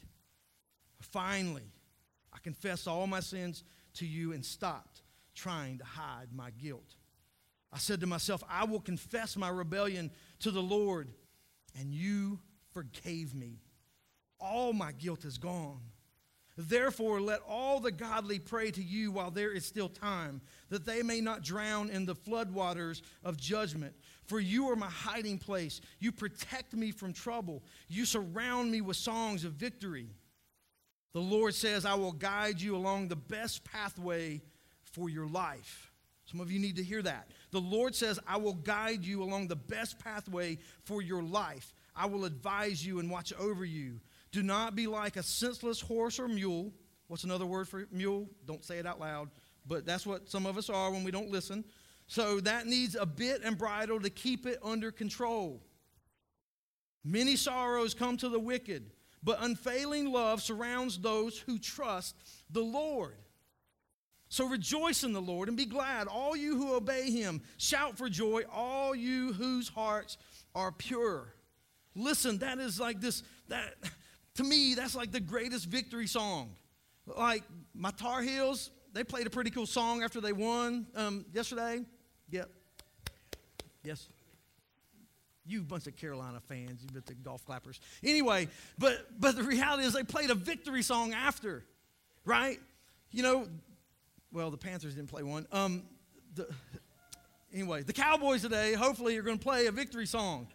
Finally, I confessed all my sins to you and stopped trying to hide my guilt. I said to myself, I will confess my rebellion to the Lord, and you forgave me. All my guilt is gone. Therefore, let all the godly pray to you while there is still time, that they may not drown in the floodwaters of judgment. For you are my hiding place. You protect me from trouble. You surround me with songs of victory. The Lord says, I will guide you along the best pathway for your life. Some of you need to hear that. The Lord says, I will guide you along the best pathway for your life. I will advise you and watch over you. Do not be like a senseless horse or mule. What's another word for mule? Don't say it out loud, but that's what some of us are when we don't listen. So that needs a bit and bridle to keep it under control. Many sorrows come to the wicked, but unfailing love surrounds those who trust the Lord. So rejoice in the Lord and be glad, all you who obey him. Shout for joy, all you whose hearts are pure. Listen, that is like this, that to me, that's like the greatest victory song. Like my Tar Heels, they played a pretty cool song after they won um, yesterday. Yep. Yes. You bunch of Carolina fans, you bunch of golf clappers. Anyway, but but the reality is they played a victory song after, right? You know, well, the Panthers didn't play one. Um, the, anyway, the Cowboys today, hopefully, are going to play a victory song.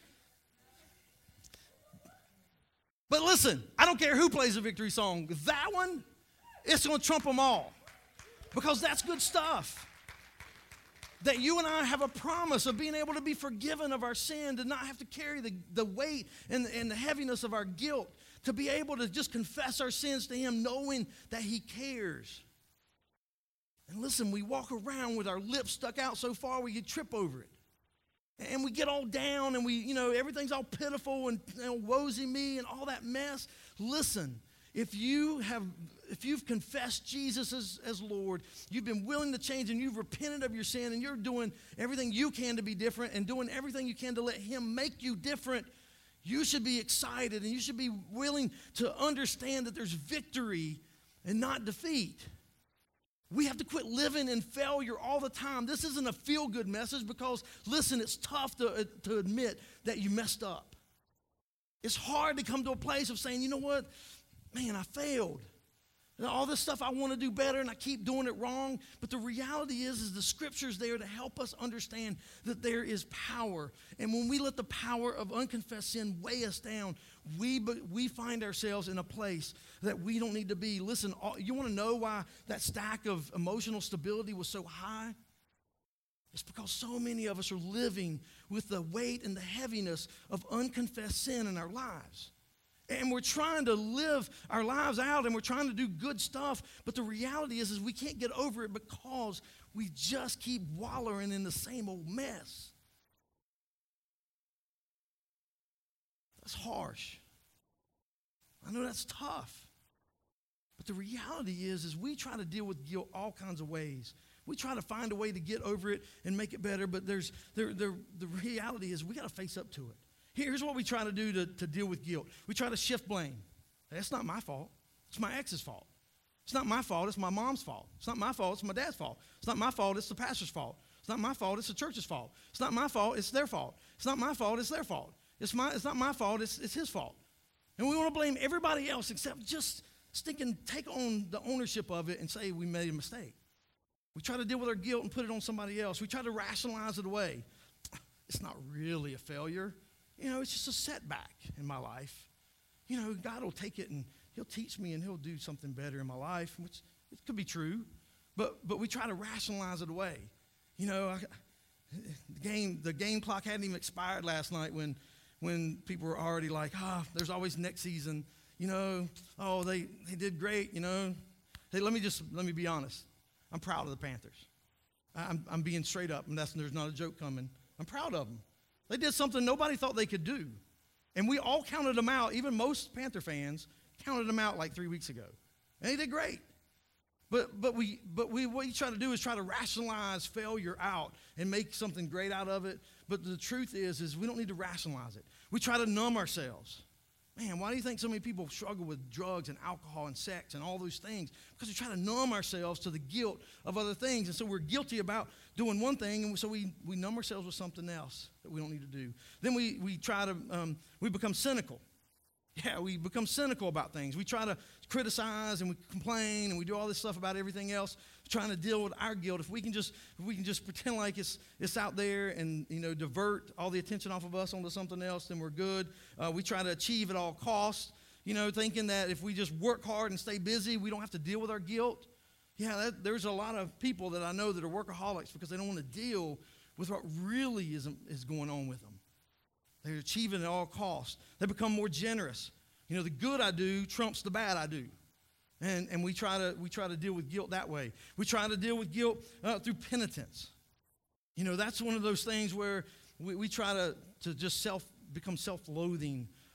But listen, I don't care who plays a victory song. That one, it's going to trump them all because that's good stuff. That you and I have a promise of being able to be forgiven of our sin, to not have to carry the, the weight and, and the heaviness of our guilt, to be able to just confess our sins to him, knowing that he cares. And listen, we walk around with our lips stuck out so far we could trip over it. And we get all down and we, you know, everything's all pitiful and, you know, woesy me and all that mess. Listen, if you have, if you've confessed Jesus as, as Lord, you've been willing to change and you've repented of your sin and you're doing everything you can to be different and doing everything you can to let him make you different, you should be excited and you should be willing to understand that there's victory and not defeat. We have to quit living in failure all the time. This isn't a feel-good message because, listen, it's tough to, uh, to admit that you messed up. It's hard to come to a place of saying, you know what, man, I failed. All this stuff I want to do better and I keep doing it wrong. But the reality is, is the scripture's there to help us understand that there is power. And when we let the power of unconfessed sin weigh us down, we, we find ourselves in a place that we don't need to be. Listen, all, you want to know why that stack of emotional stability was so high? It's because so many of us are living with the weight and the heaviness of unconfessed sin in our lives. And we're trying to live our lives out and we're trying to do good stuff. But the reality is, is we can't get over it because we just keep wallowing in the same old mess. That's harsh. I know that's tough. But the reality is, is we try to deal with guilt all kinds of ways. We try to find a way to get over it and make it better. But there's there, there, the reality is we got to face up to it. Here's what we try to do to, to deal with guilt. We try to shift blame. That's not my fault. It's my ex's fault. It's not my fault. It's my mom's fault. It's not my fault. It's my dad's fault. It's not my fault. It's the pastor's fault. It's not my fault. It's the church's fault. It's not my fault. It's their fault. It's not my fault. It's their fault. It's, my, it's not my fault. It's, it's his fault. And we want to blame everybody else except just stinking take on the ownership of it and say we made a mistake. We try to deal with our guilt and put it on somebody else. We try to rationalize it away. It's not really a failure. You know, it's just a setback in my life. You know, God will take it and he'll teach me and he'll do something better in my life, which it could be true. But but we try to rationalize it away. You know, I, the game the game clock hadn't even expired last night when when people were already like, ah, oh, there's always next season. You know, oh, they, they did great, you know. Hey, let me just, let me be honest. I'm proud of the Panthers. I'm, I'm being straight up, and that's, there's not a joke coming. I'm proud of them. They did something nobody thought they could do. And we all counted them out, even most Panther fans counted them out like three weeks ago. And they did great. But but we but we what you try to do is try to rationalize failure out and make something great out of it. But the truth is, is we don't need to rationalize it. We try to numb ourselves. Man, why do you think so many people struggle with drugs and alcohol and sex and all those things? Because we try to numb ourselves to the guilt of other things. And so we're guilty about doing one thing, and so we, we numb ourselves with something else that we don't need to do. Then we, we try to, um, we become cynical. Yeah, we become cynical about things. We try to criticize and we complain and we do all this stuff about everything else, trying to deal with our guilt. If we can just, if we can just pretend like it's it's out there and, you know, divert all the attention off of us onto something else, then we're good. Uh, we try to achieve at all costs, you know, thinking that if we just work hard and stay busy, we don't have to deal with our guilt. Yeah, that, there's a lot of people that I know that are workaholics because they don't want to deal with what really is, is going on with them. They're achieving at all costs. They become more generous. You know, the good I do trumps the bad I do. And, and we try to we try to deal with guilt that way. We try to deal with guilt uh, through penitence. You know, that's one of those things where we, we try to, to just self become self-loathing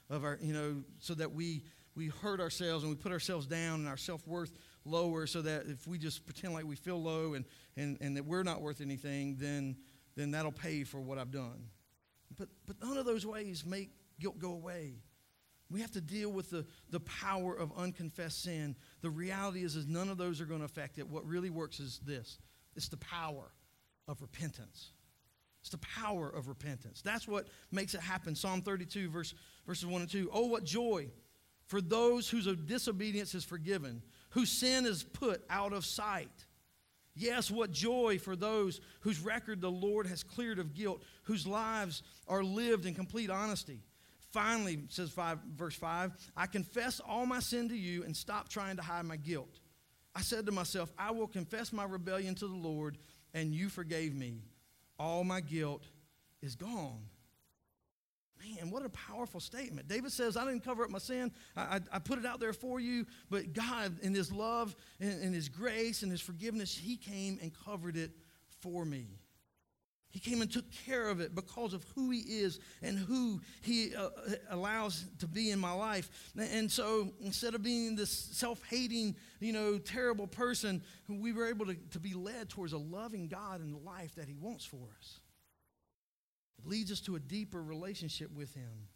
of our, you know, so that we we hurt ourselves and we put ourselves down and our self-worth lower, so that if we just pretend like we feel low and, and, and that we're not worth anything, then then that'll pay for what I've done. But but none of those ways make guilt go away. We have to deal with the, the power of unconfessed sin. The reality is, is none of those are going to affect it. What really works is this. It's the power of repentance. It's the power of repentance. That's what makes it happen. Psalm thirty-two, verse, verses one and two. Oh, what joy for those whose disobedience is forgiven, whose sin is put out of sight. Yes, what joy for those whose record the Lord has cleared of guilt, whose lives are lived in complete honesty. Finally, says five, verse five, I confess all my sin to you and stop trying to hide my guilt. I said to myself, I will confess my rebellion to the Lord, and you forgave me. All my guilt is gone. Man, what a powerful statement. David says, I didn't cover up my sin. I, I, I put it out there for you, but God, in his love and, and his grace and his forgiveness, he came and covered it for me. He came and took care of it because of who he is and who he uh, allows to be in my life. And so instead of being this self-hating, you know, terrible person, we were able to, to be led towards a loving God and the life that he wants for us. It leads us to a deeper relationship with him.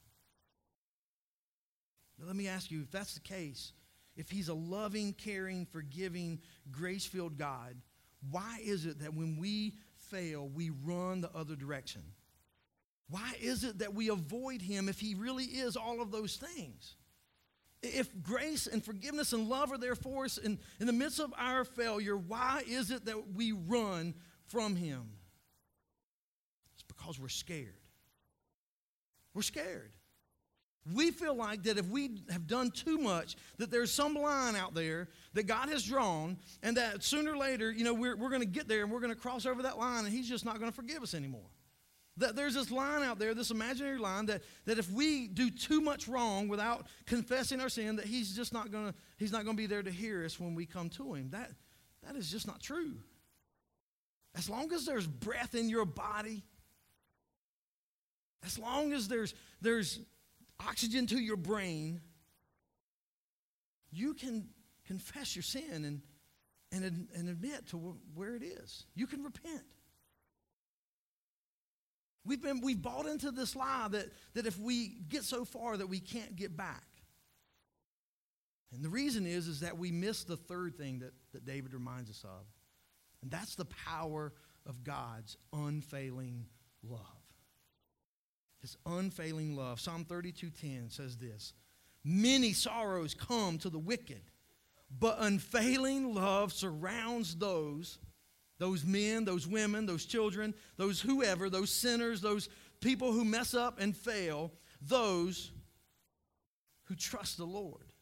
But let me ask you, if that's the case, if he's a loving, caring, forgiving, grace-filled God, why is it that when we fail, we run the other direction? Why is it that we avoid him if he really is all of those things? If grace and forgiveness and love are there for us in, in the midst of our failure, why is it that we run from him? It's because we're scared. We're scared. We feel like that if we have done too much, that there's some line out there that God has drawn, and that sooner or later, you know, we're, we're going to get there and we're going to cross over that line, and he's just not going to forgive us anymore. That there's this line out there, this imaginary line, that, that if we do too much wrong without confessing our sin, that he's just not going to, he's not going to be there to hear us when we come to him. That, that is just not true. As long as there's breath in your body, as long as there's there's oxygen to your brain, you can confess your sin and, and, and admit to where it is. You can repent. We've been we've bought into this lie that, that if we get so far that we can't get back. And the reason is, is that we miss the third thing that, that David reminds us of. And that's the power of God's unfailing love. His unfailing love. Psalm thirty-two ten says this, many sorrows come to the wicked, but unfailing love surrounds those, those men, those women, those children, those whoever, those sinners, those people who mess up and fail, those who trust the Lord.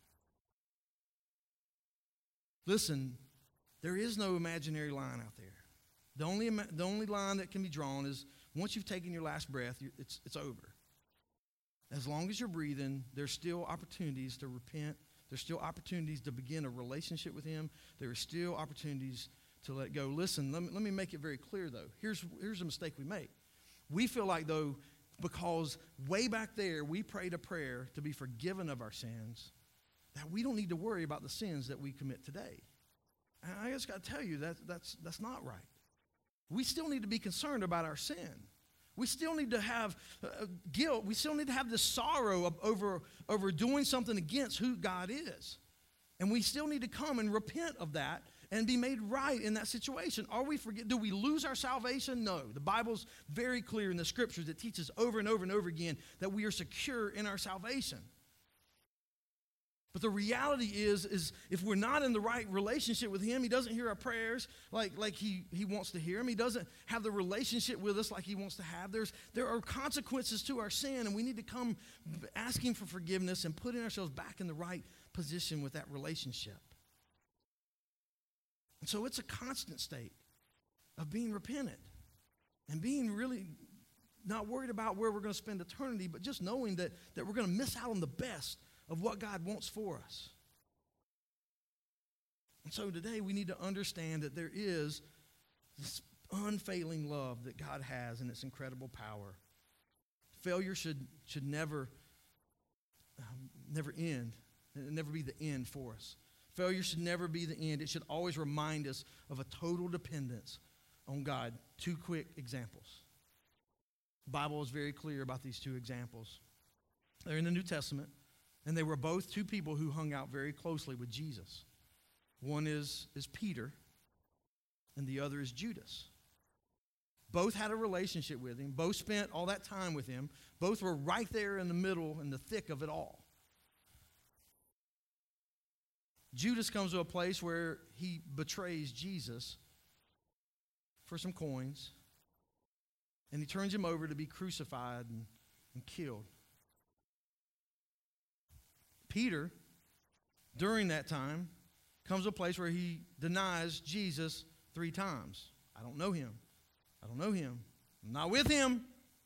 Listen, there is no imaginary line out there. The only, the only line that can be drawn is once you've taken your last breath, it's, it's over. As long as you're breathing, there's still opportunities to repent. There's still opportunities to begin a relationship with him. There are still opportunities to let go. Listen, let me, let me make it very clear, though. Here's, here's a mistake we make. We feel like, though, because way back there we prayed a prayer to be forgiven of our sins, that we don't need to worry about the sins that we commit today. And I just got to tell you, that, that's, that's not right. We still need to be concerned about our sin. We still need to have uh, guilt. We still need to have this sorrow of, over, over doing something against who God is. And we still need to come and repent of that and be made right in that situation. Are we forget? Do we lose our salvation? No. The Bible's very clear in the scriptures. It teaches over and over and over again that we are secure in our salvation. But the reality is, is if we're not in the right relationship with him, he doesn't hear our prayers like, like he, he wants to hear them. He doesn't have the relationship with us like he wants to have. There's, there are consequences to our sin, and we need to come asking for forgiveness and putting ourselves back in the right position with that relationship. And so it's a constant state of being repentant and being really not worried about where we're going to spend eternity, but just knowing that, that we're going to miss out on the best of what God wants for us. And so today we need to understand that there is this unfailing love that God has and its incredible power. Failure should, should never never end. It never be the end for us. Failure should never be the end. It should always remind us of a total dependence on God. Two quick examples. The Bible is very clear about these two examples. They're in the New Testament, and they were both two people who hung out very closely with Jesus. One is, is Peter, and the other is Judas. Both had a relationship with him. Both spent all that time with him. Both were right there in the middle, in the thick of it all. Judas comes to a place where he betrays Jesus for some coins, and he turns him over to be crucified and, and killed. Peter, during that time, comes to a place where he denies Jesus three times. I don't know him. I don't know him. I'm not with him.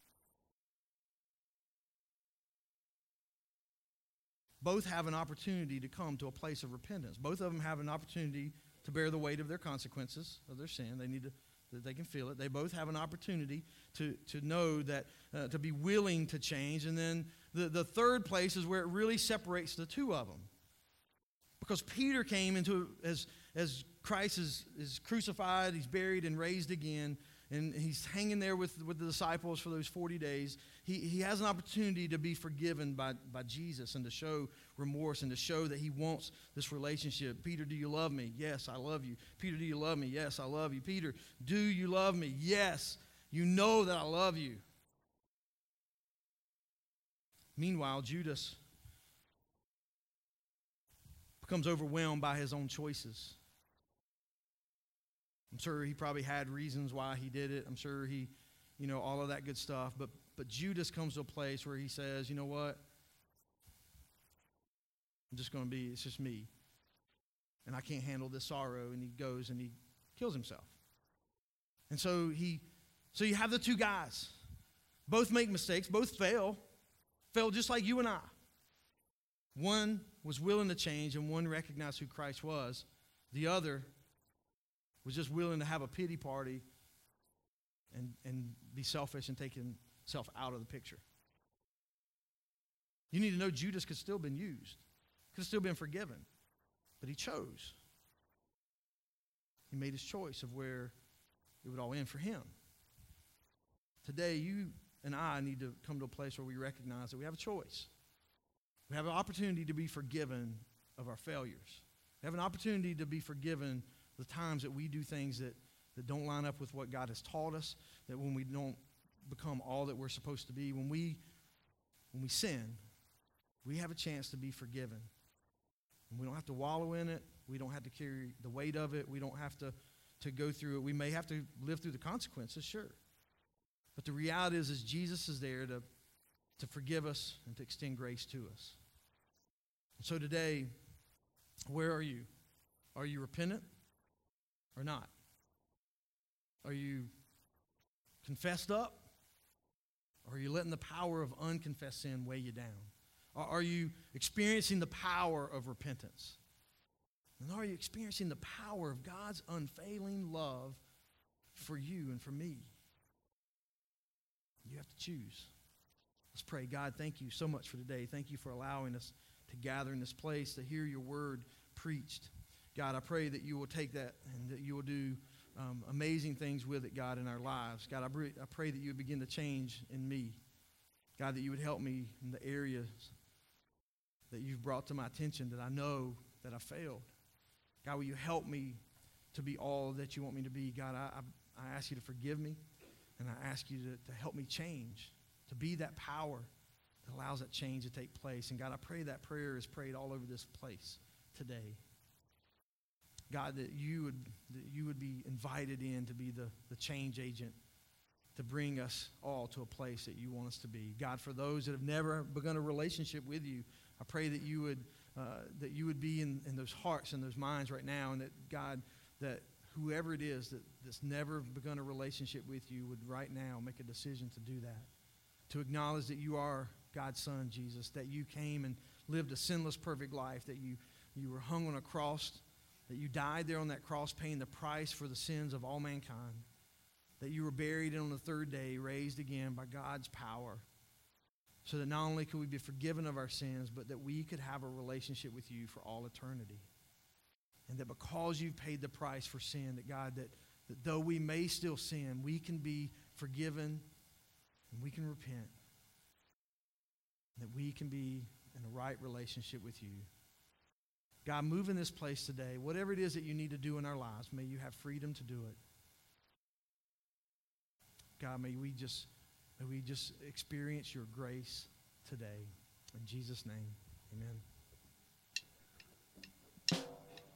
Both have an opportunity to come to a place of repentance. Both of them have an opportunity to bear the weight of their consequences of their sin. They need to, that they can feel it. They both have an opportunity to, to know that, uh, to be willing to change. And then the, the third place is where it really separates the two of them. Because Peter came into, as, as Christ is, is crucified, he's buried and raised again, and he's hanging there with, with the disciples for those forty days. He, he has an opportunity to be forgiven by, by Jesus and to show remorse and to show that he wants this relationship. Peter, do you love me? Yes, I love you. Peter, do you love me? Yes, I love you. Peter, do you love me? Yes, you know that I love you. Meanwhile, Judas becomes overwhelmed by his own choices. I'm sure he probably had reasons why he did it. I'm sure he, you know, all of that good stuff. But but Judas comes to a place where he says, you know what? I'm just going to be, it's just me. And I can't handle this sorrow. And he goes and he kills himself. And so he, so you have the two guys. Both make mistakes. Both fail. Fail just like you and I. One was willing to change and one recognized who Christ was. The other was just willing to have a pity party and, and be selfish and take himself out of the picture. You need to know Judas could still have been used, could have still been forgiven, but he chose. He made his choice of where it would all end for him. Today, you and I need to come to a place where we recognize that we have a choice. We have an opportunity to be forgiven of our failures. We have an opportunity to be forgiven the times that we do things that, that don't line up with what God has taught us, that when we don't become all that we're supposed to be, when we when we sin, we have a chance to be forgiven. And we don't have to wallow in it. We don't have to carry the weight of it. We don't have to, to go through it. We may have to live through the consequences, sure. But the reality is, is Jesus is there to, to forgive us and to extend grace to us. So today, where are you? Are you repentant or not? Are you confessed up? Or are you letting the power of unconfessed sin weigh you down? Or are you experiencing the power of repentance? And are you experiencing the power of God's unfailing love for you and for me? You have to choose. Let's pray. God, thank you so much for today. Thank you for allowing us to gather in this place to hear your word preached. God, I pray that you will take that and that you will do um, amazing things with it, God, in our lives. God, I pray, I pray that you would begin to change in me. God, that you would help me in the areas that you've brought to my attention that I know that I failed. God, will you help me to be all that you want me to be? God, I, I, I ask you to forgive me, and I ask you to, to help me change, to be that power that allows that change to take place. And God, I pray that prayer is prayed all over this place today. God, that you would that you would be invited in to be the, the change agent to bring us all to a place that you want us to be. God, for those that have never begun a relationship with you, I pray that you would uh, that you would be in, in those hearts and those minds right now, and that, God, that whoever it is that, that's never begun a relationship with you would right now make a decision to do that, to acknowledge that you are God's Son, Jesus, that you came and lived a sinless, perfect life, that you, you were hung on a cross, that you died there on that cross paying the price for the sins of all mankind, that you were buried and on the third day raised again by God's power. so that not only could we be forgiven of our sins, but that we could have a relationship with you for all eternity. And that because you've paid the price for sin, that God, that, that though we may still sin, we can be forgiven and we can repent. That we can be in a right relationship with you. God, move in this place today. Whatever it is that you need to do in our lives, may you have freedom to do it. God, may we just, may we just experience your grace today. In Jesus' name, amen.